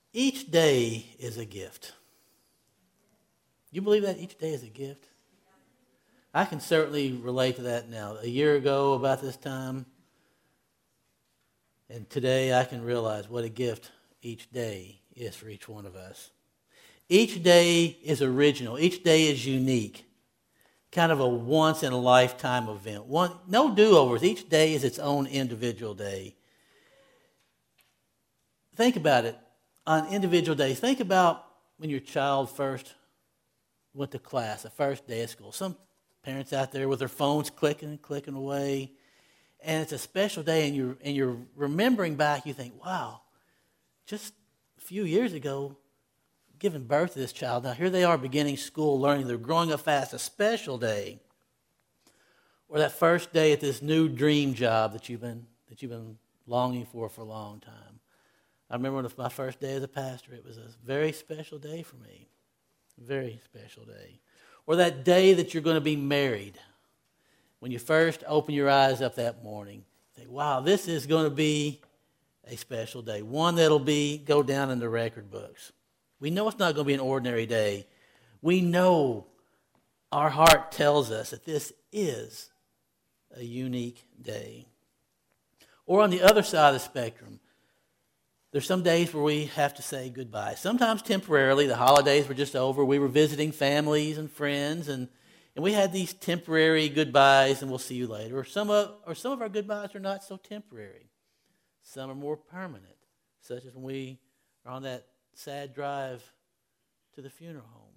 Each day is a gift. You believe that each day is a gift? I can certainly relate to that now. A year ago, about this time, and today I can realize what a gift each day is for each one of us. Each day is original. Each day is unique. Kind of a once-in-a-lifetime event. No do-overs. Each day is its own individual day. Think about it. On individual days, think about when your child first went to class, the first day of school. Some parents out there with their phones clicking away, and it's a special day, and you're remembering back. You think, wow, just a few years ago, giving birth to this child. Now here they are beginning school, learning. They're growing up fast. A special day, or that first day at this new dream job that you've been longing for a long time. I remember my first day as a pastor. It was a very special day for me. Very special day. Or that day that you're going to be married. When you first open your eyes up that morning, you think, wow, this is going to be a special day. One that'll go down in the record books. We know it's not going to be an ordinary day. We know our heart tells us that this is a unique day. Or on the other side of the spectrum, there's some days where we have to say goodbye. Sometimes temporarily. The holidays were just over. We were visiting families and friends, and we had these temporary goodbyes, and we'll see you later. Or some of our goodbyes are not so temporary. Some are more permanent, such as when we are on that sad drive to the funeral home.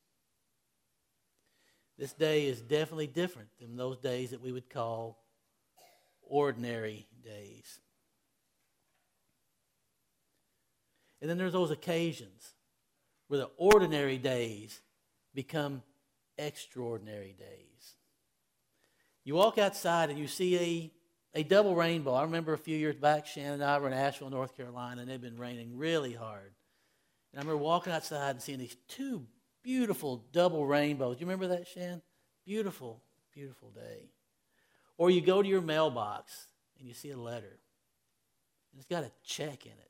This day is definitely different than those days that we would call ordinary days. And then there's those occasions where the ordinary days become extraordinary days. You walk outside and you see a double rainbow. I remember a few years back, Shannon and I were in Asheville, North Carolina, and it had been raining really hard. And I remember walking outside and seeing these two beautiful double rainbows. Do you remember that, Shan? Beautiful, beautiful day. Or you go to your mailbox and you see a letter, and it's got a check in it.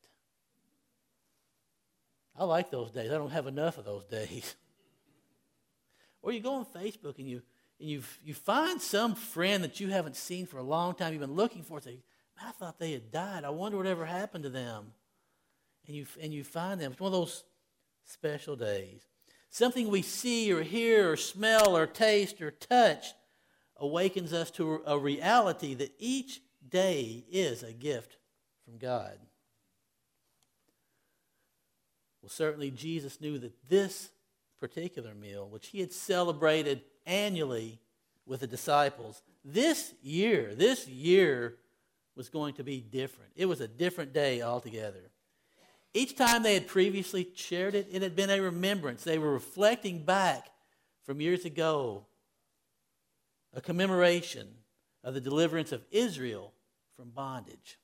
I like those days. I don't have enough of those days. Or you go on Facebook and you find some friend that you haven't seen for a long time. You've been looking for. Say, I thought they had died. I wonder whatever happened to them. And you find them. It's one of those special days. Something we see or hear or smell or taste or touch awakens us to a reality that each day is a gift from God. Well, certainly Jesus knew that this particular meal, which he had celebrated annually with the disciples, this year was going to be different. It was a different day altogether. Each time they had previously shared it, it had been a remembrance. They were reflecting back from years ago, a commemoration of the deliverance of Israel from bondage.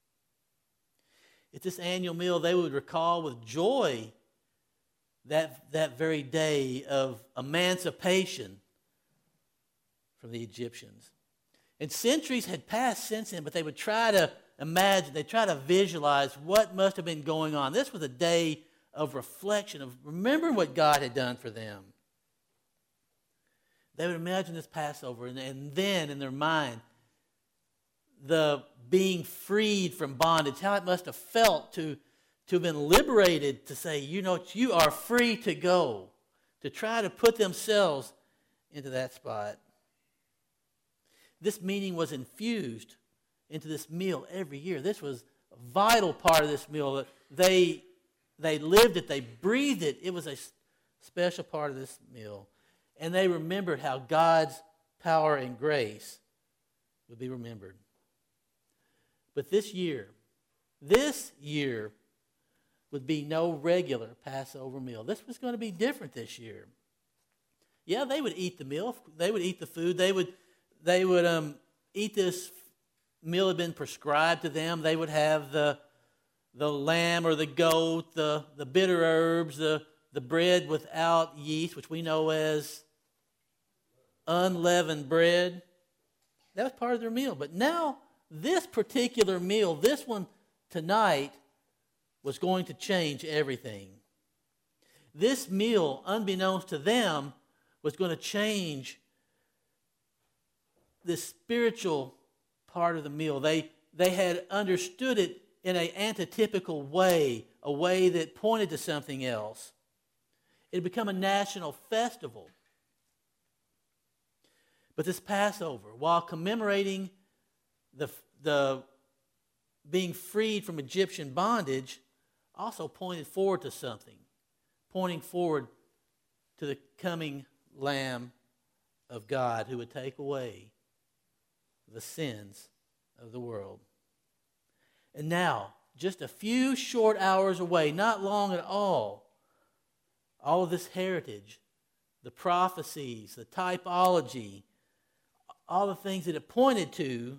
At this annual meal, they would recall with joy that very day of emancipation from the Egyptians. And centuries had passed since then, but they would try to imagine, they try to visualize what must have been going on. This was a day of reflection, of remembering what God had done for them. They would imagine this Passover, and then in their mind, the being freed from bondage, how it must have felt to have been liberated, to say, you are free to go, to try to put themselves into that spot. This meaning was infused into this meal every year. This was a vital part of this meal. They lived it, they breathed it. It was a special part of this meal. And they remembered how God's power and grace would be remembered. But this year would be no regular Passover meal. This was going to be different this year. Yeah, they would eat the meal. They would eat the food. They would eat this meal had been prescribed to them. They would have the lamb or the goat, the bitter herbs, the bread without yeast, which we know as unleavened bread. That was part of their meal. But now, this particular meal, this one tonight, was going to change everything. This meal, unbeknownst to them, was going to change the spiritual part of the meal. They had understood it in an antitypical way, a way that pointed to something else. It had become a national festival. But this Passover, while commemorating the being freed from Egyptian bondage, also pointed forward to something, pointing forward to the coming Lamb of God who would take away the sins of the world. And now, just a few short hours away, not long at all of this heritage, the prophecies, the typology, all the things that it pointed to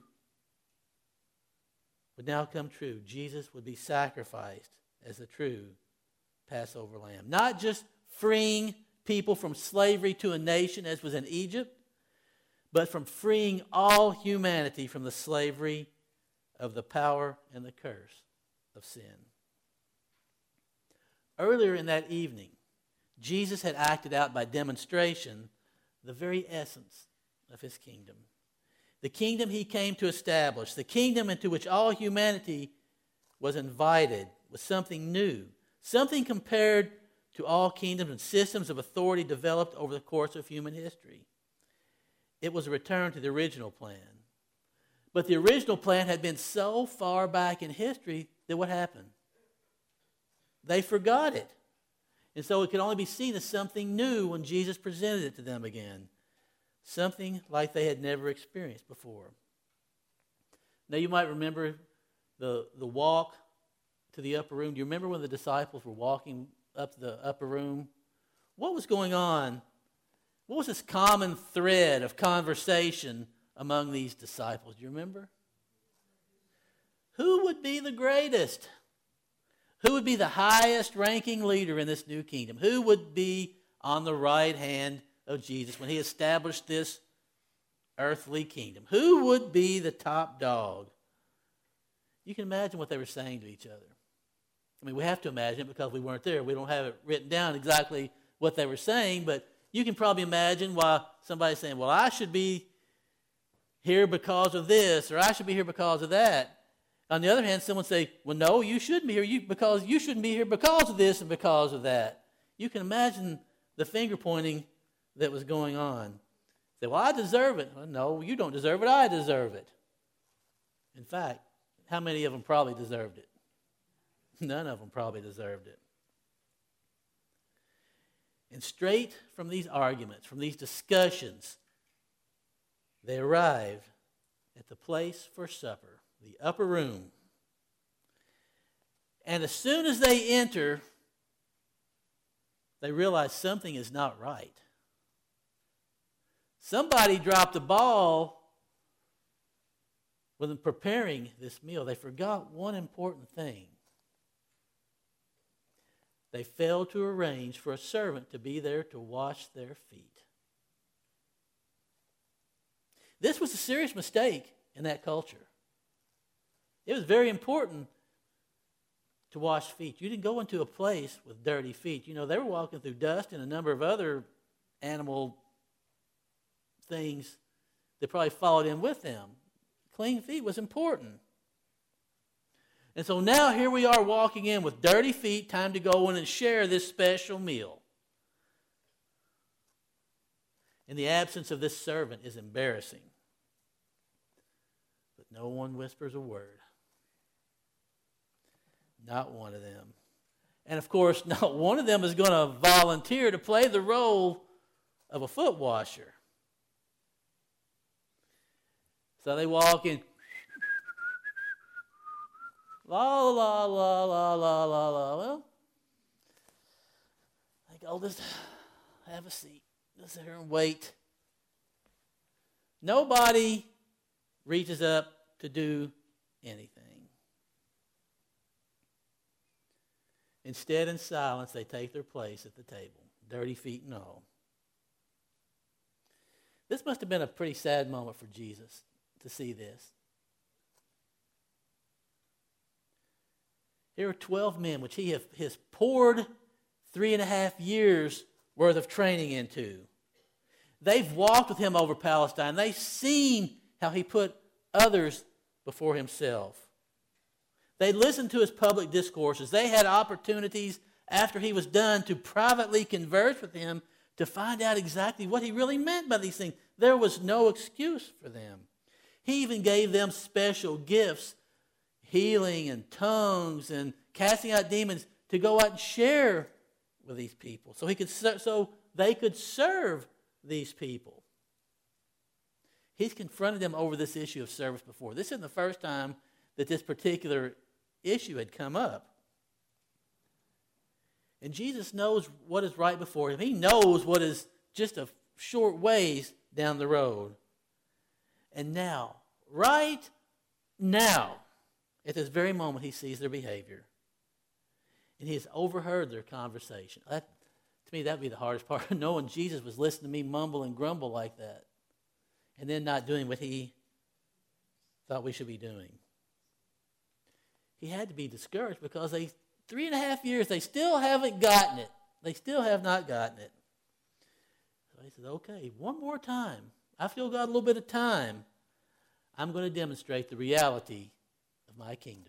would now come true. Jesus would be sacrificed as the true Passover lamb. Not just freeing people from slavery to a nation as was in Egypt, but from freeing all humanity from the slavery of the power and the curse of sin. Earlier in that evening, Jesus had acted out by demonstration the very essence of his kingdom. The kingdom he came to establish, the kingdom into which all humanity was invited, was something new, something compared to all kingdoms and systems of authority developed over the course of human history. It was a return to the original plan. But the original plan had been so far back in history that what happened? They forgot it. And so it could only be seen as something new when Jesus presented it to them again. Something like they had never experienced before. Now you might remember the walk to the upper room. Do you remember when the disciples were walking up to the upper room? What was going on? What was this common thread of conversation among these disciples? Do you remember? Who would be the greatest? Who would be the highest ranking leader in this new kingdom? Who would be on the right hand of Jesus when he established this earthly kingdom? Who would be the top dog? You can imagine what they were saying to each other. I mean, we have to imagine it because we weren't there. We don't have it written down exactly what they were saying, but you can probably imagine why somebody's saying, well, I should be here because of this, or I should be here because of that. On the other hand, someone say, well, no, you shouldn't be here because you shouldn't be here because of this and because of that. You can imagine the finger pointing that was going on. Say, well, I deserve it. Well, no, you don't deserve it. I deserve it. In fact, how many of them probably deserved it? None of them probably deserved it. And straight from these arguments, from these discussions, they arrive at the place for supper, the upper room. And as soon as they enter, they realize something is not right. Somebody dropped the ball when preparing this meal. They forgot one important thing. They failed to arrange for a servant to be there to wash their feet. This was a serious mistake in that culture. It was very important to wash feet. You didn't go into a place with dirty feet. You know, they were walking through dust and a number of other animal things that probably followed in with them. Clean feet was important. And so now here we are walking in with dirty feet, time to go in and share this special meal. And the absence of this servant is embarrassing. But no one whispers a word. Not one of them. And of course, not one of them is going to volunteer to play the role of a foot washer. So they walk in. La, la, la, la, la, la, la. Well, I think I'll just have a seat. Just sit here and wait. Nobody reaches up to do anything. Instead, in silence, they take their place at the table, dirty feet and all. This must have been a pretty sad moment for Jesus to see this. Here are 12 men which he has poured 3.5 years worth of training into. They've walked with him over Palestine. They've seen how he put others before himself. They listened to his public discourses. They had opportunities after he was done to privately converse with him to find out exactly what he really meant by these things. There was no excuse for them. He even gave them special gifts, healing and tongues and casting out demons, to go out and share with these people so they could serve these people. He's confronted them over this issue of service before. This isn't the first time that this particular issue had come up. And Jesus knows what is right before him. He knows what is just a short ways down the road. And now, right now, at this very moment, he sees their behavior. And he has overheard their conversation. To me, that would be the hardest part, knowing Jesus was listening to me mumble and grumble like that, and then not doing what he thought we should be doing. He had to be discouraged because 3.5 years, they still haven't gotten it. They still have not gotten it. So he says, okay, one more time. I still got a little bit of time. I'm going to demonstrate the reality of my kingdom.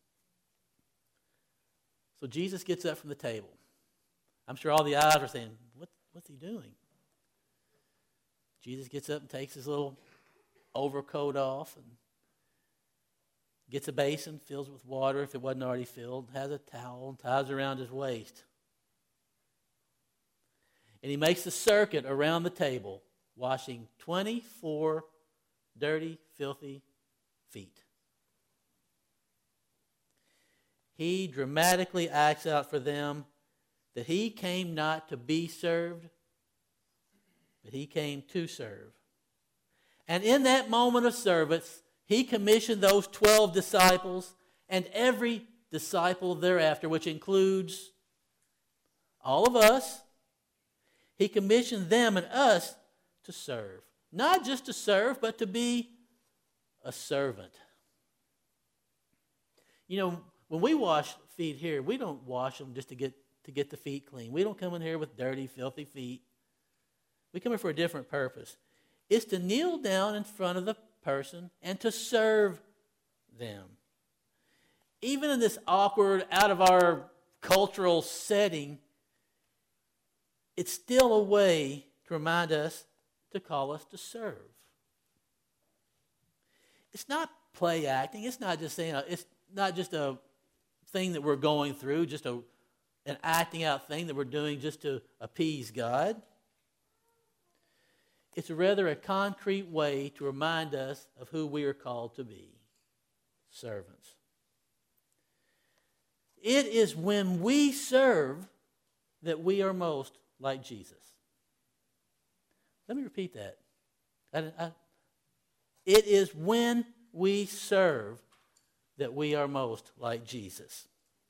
So Jesus gets up from the table. I'm sure all the eyes are saying, what's he doing? Jesus gets up and takes his little overcoat off and gets a basin, fills it with water if it wasn't already filled, has a towel and ties it around his waist. And he makes a circuit around the table, washing 24 dirty, filthy feet. He dramatically acts out for them that he came not to be served, but he came to serve. And in that moment of service, he commissioned those 12 disciples and every disciple thereafter, which includes all of us. He commissioned them and us to serve. Not just to serve, but to be a servant. You know, when we wash feet here, we don't wash them just to get the feet clean. We don't come in here with dirty, filthy feet. We come here for a different purpose. It's to kneel down in front of the person and to serve them. Even in this awkward, out of our cultural setting, it's still a way to remind us to call us to serve. It's not play acting. It's not just saying. It's not just a thing that we're going through, just an acting out thing that we're doing just to appease God. It's rather a concrete way to remind us of who we are called to be, servants. It is when we serve that we are most like Jesus. Let me repeat that. It is when we serve that we are most like Jesus.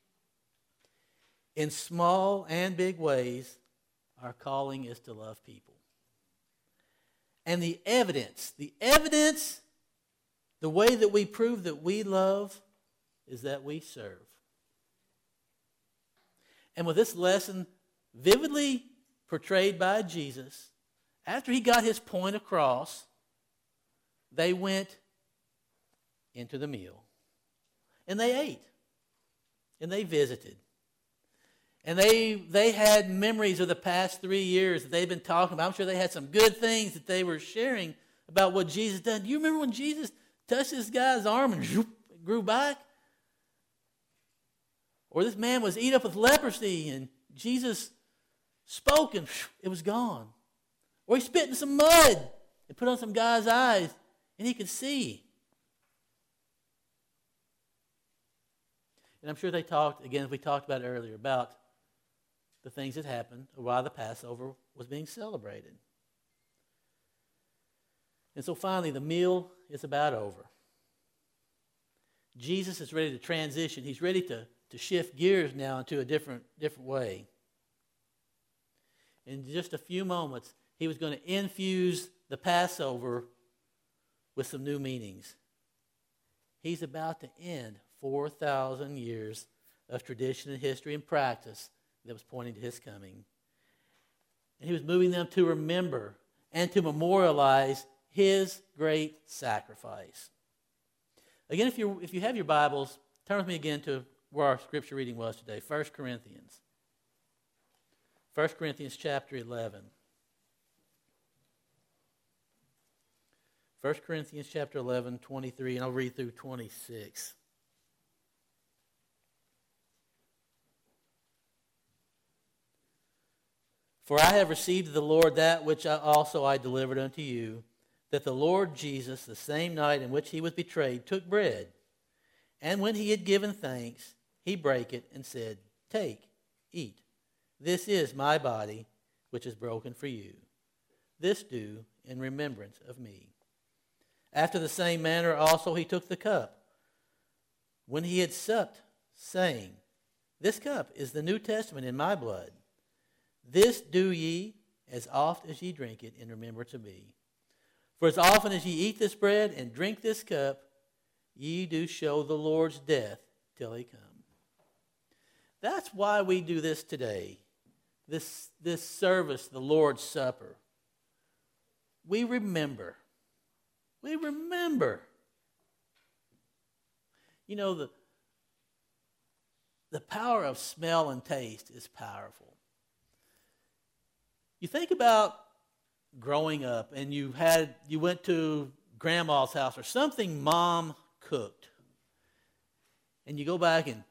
In small and big ways, our calling is to love people. And the evidence, the way that we prove that we love is that we serve. And with this lesson vividly portrayed by Jesus, after he got his point across, they went into the meal. And they ate. And they visited. And they had memories of the past 3 years that they've been talking about. I'm sure they had some good things that they were sharing about what Jesus done. Do you remember when Jesus touched this guy's arm and it grew back? Or this man was eaten up with leprosy and Jesus spoke and it was gone. Or he spit in some mud and put on some guy's eyes and he could see. And I'm sure they talked, again, as we talked about earlier, about the things that happened while the Passover was being celebrated. And so finally, the meal is about over. Jesus is ready to transition. He's ready to shift gears now into a different way. In just a few moments, he was going to infuse the Passover with some new meanings. He's about to end 4,000 years of tradition and history and practice that was pointing to his coming. And he was moving them to remember and to memorialize his great sacrifice. Again, if you have your Bibles, turn with me again to where our scripture reading was today, 1 Corinthians. 1 Corinthians chapter 11. 1 Corinthians chapter 11, 23, and I'll read through 26. For I have received of the Lord that which also I delivered unto you, that the Lord Jesus, the same night in which he was betrayed, took bread. And when he had given thanks, he brake it and said, Take, eat. This is my body, which is broken for you. This do in remembrance of me. After the same manner also he took the cup, when he had supped, saying, This cup is the New Testament in my blood. This do ye as oft as ye drink it in remembrance of me. For as often as ye eat this bread and drink this cup, ye do show the Lord's death till he come. That's why we do this today, this service, the Lord's Supper. We remember. We remember. You know, the power of smell and taste is powerful. You think about growing up and you went to grandma's house or something mom cooked. And you go back and,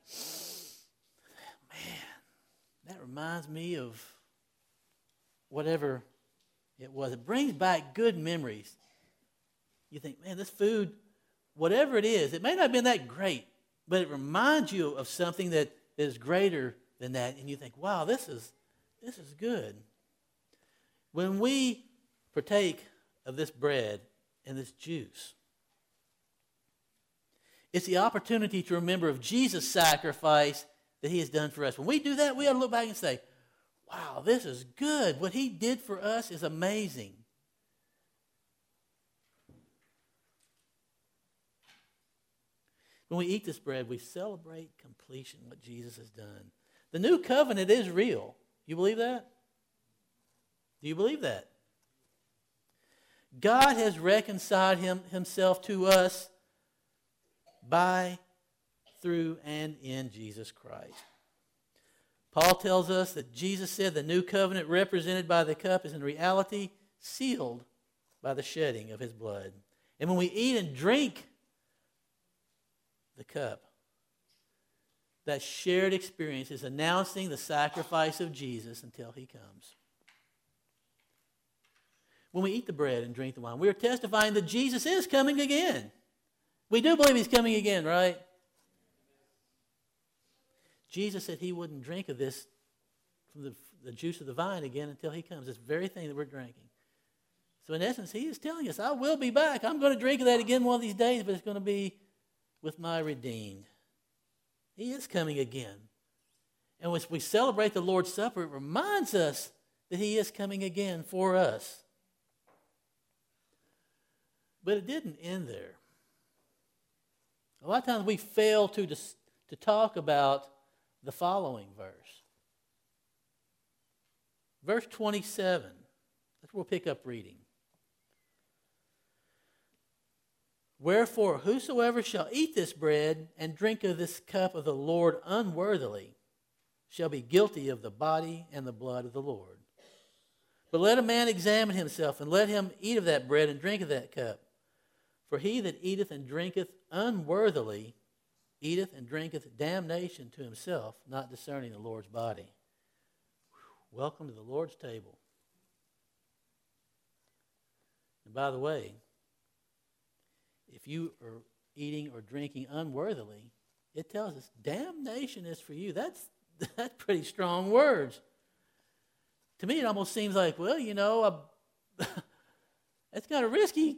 man, that reminds me of whatever it was. It brings back good memories. You think, man, this food, whatever it is, it may not have been that great, but it reminds you of something that is greater than that. And you think, wow, this is good. When we partake of this bread and this juice, it's the opportunity to remember of Jesus' sacrifice that he has done for us. When we do that, we ought to look back and say, wow, this is good. What he did for us is amazing. When we eat this bread, we celebrate completion, what Jesus has done. The new covenant is real. You believe that? Do you believe that? God has reconciled himself to us by, through, and in Jesus Christ. Paul tells us that Jesus said the new covenant represented by the cup is in reality sealed by the shedding of his blood. And when we eat and drink the cup, that shared experience is announcing the sacrifice of Jesus until he comes. When we eat the bread and drink the wine, we are testifying that Jesus is coming again. We do believe he's coming again, right? Jesus said he wouldn't drink of this from the juice of the vine again until he comes. This very thing that we're drinking. So in essence, he is telling us, I will be back. I'm going to drink of that again one of these days, but it's going to be with my redeemed. He is coming again. And when we celebrate the Lord's Supper, it reminds us that he is coming again for us. But it didn't end there. A lot of times we fail to talk about the following verse. Verse 27. That's where we'll pick up reading. Wherefore, whosoever shall eat this bread and drink of this cup of the Lord unworthily shall be guilty of the body and the blood of the Lord. But let a man examine himself, and let him eat of that bread and drink of that cup. For he that eateth and drinketh unworthily eateth and drinketh damnation to himself, not discerning the Lord's body. Welcome to the Lord's table. And by the way, if you are eating or drinking unworthily, it tells us damnation is for you. That's pretty strong words. To me, it almost seems like, well, you know, that's kind of risky.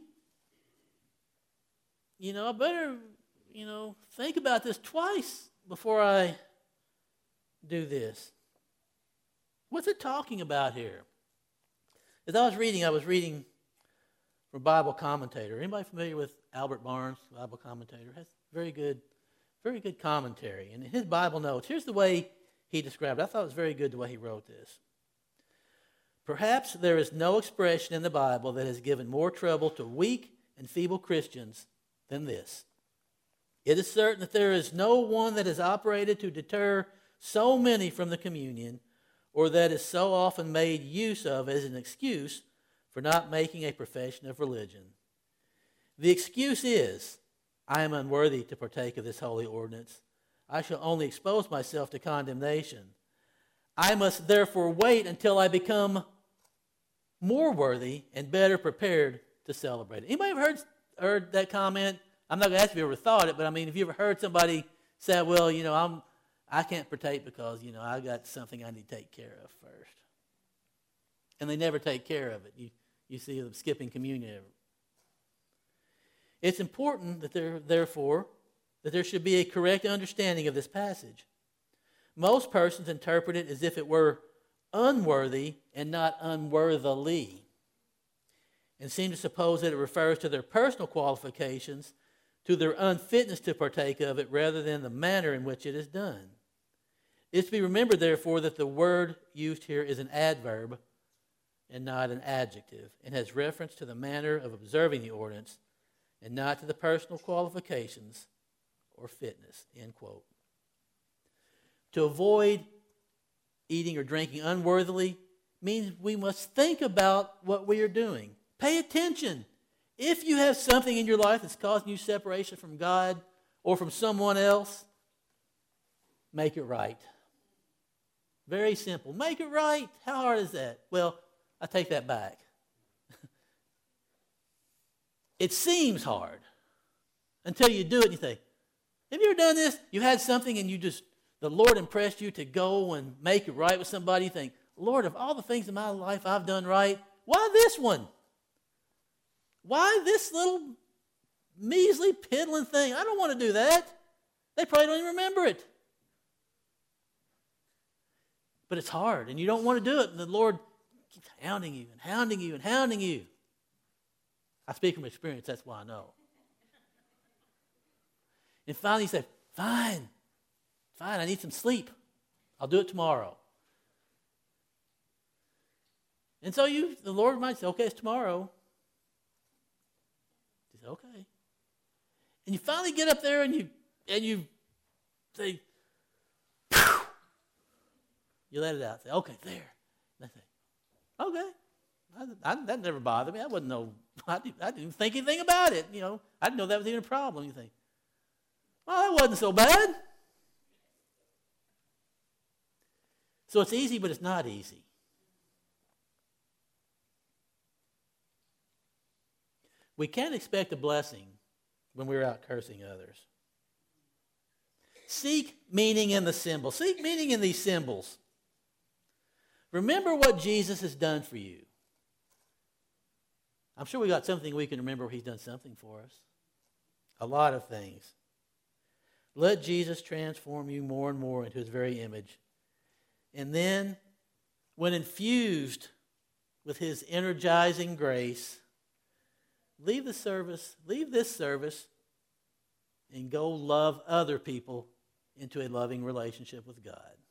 You know, I better, think about this twice before I do this. What's it talking about here? As I was reading from Bible commentator. Anybody familiar with Albert Barnes, Bible commentator? Has very good Very good commentary. And in his Bible notes, here's the way he described it. I thought it was very good the way he wrote this. Perhaps there is no expression in the Bible that has given more trouble to weak and feeble Christians than this. It is certain that there is no one that has operated to deter so many from the communion, or that is so often made use of as an excuse for not making a profession of religion. The excuse is, I am unworthy to partake of this holy ordinance. I shall only expose myself to condemnation. I must therefore wait until I become more worthy and better prepared to celebrate it. Anybody ever heard that comment? I'm not going to ask if you ever thought it, but I mean, have you ever heard somebody say, well, I can't partake because, I got something I need to take care of first. And they never take care of it. You see them skipping communion. It's important that therefore, that there should be a correct understanding of this passage. Most persons interpret it as if it were unworthy and not unworthily, and seem to suppose that it refers to their personal qualifications, to their unfitness to partake of it, rather than the manner in which it is done. It's to be remembered, therefore, that the word used here is an adverb and not an adjective, and has reference to the manner of observing the ordinance and not to the personal qualifications or fitness, end quote. To avoid eating or drinking unworthily means we must think about what we are doing. Pay attention. If you have something in your life that's causing you separation from God or from someone else, make it right. Very simple. Make it right. How hard is that? Well, I take that back. It seems hard until you do it and you think, have you ever done this? You had something and the Lord impressed you to go and make it right with somebody. You think, Lord, of all the things in my life I've done right, why this one? Why this little measly piddling thing? I don't want to do that. They probably don't even remember it. But it's hard and you don't want to do it. And the Lord keeps hounding you and hounding you and hounding you. I speak from experience, that's why I know. And finally you say, fine, I need some sleep. I'll do it tomorrow. And so the Lord might say, okay, it's tomorrow. He said, okay. And you finally get up there and you say, Phew! You let it out. Say, okay, there. And I say, okay. That never bothered me. I didn't even think anything about it. I didn't know that was even a problem. You think, well, that wasn't so bad. So it's easy, but it's not easy. We can't expect a blessing when we're out cursing others. Seek meaning in the symbol. Seek meaning in these symbols. Remember what Jesus has done for you. I'm sure we got something we can remember where he's done something for us. A lot of things. Let Jesus transform you more and more into his very image. And then, when infused with his energizing grace, leave this service, and go love other people into a loving relationship with God.